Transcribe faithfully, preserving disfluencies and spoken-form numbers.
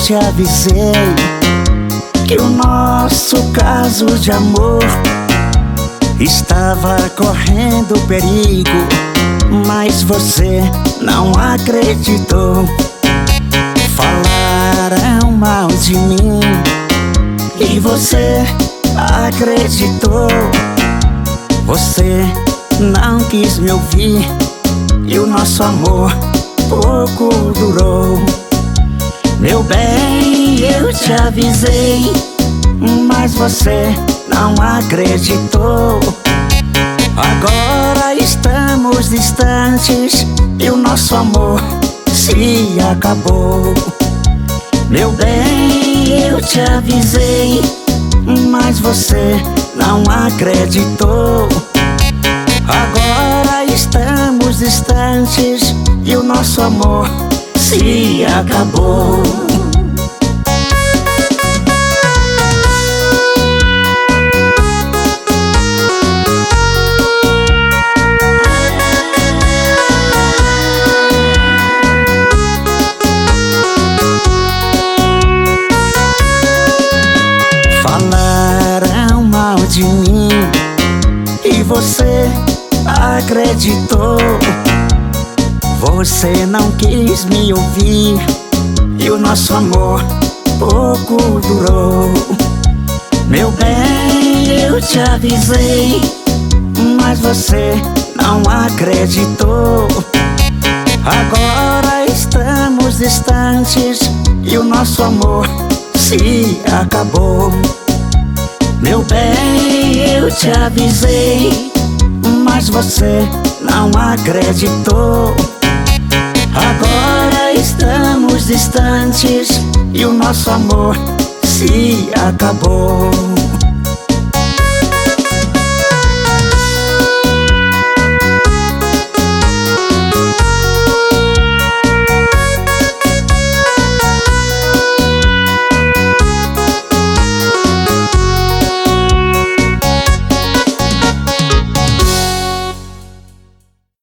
te avisei que o nosso caso de amor estava correndo perigo, mas você não acreditou. Falaram mal de mim e você acreditou. Você não quis me ouvir e o nosso amor pouco durou. Meu bem, eu te avisei, mas você não acreditou. Agora estamos distantes e o nosso amor se acabou. Meu bem, eu te avisei, mas você não acreditou. Agora estamos distantes e o nosso amor se acabou. Falaram mal de mim e você acreditou. Você não quis me ouvir e o nosso amor pouco durou. Meu bem, eu te avisei, mas você não acreditou. Agora estamos distantes e o nosso amor se acabou. Meu bem, eu te avisei, mas você não acreditou. Agora estamos distantes e o nosso amor se acabou.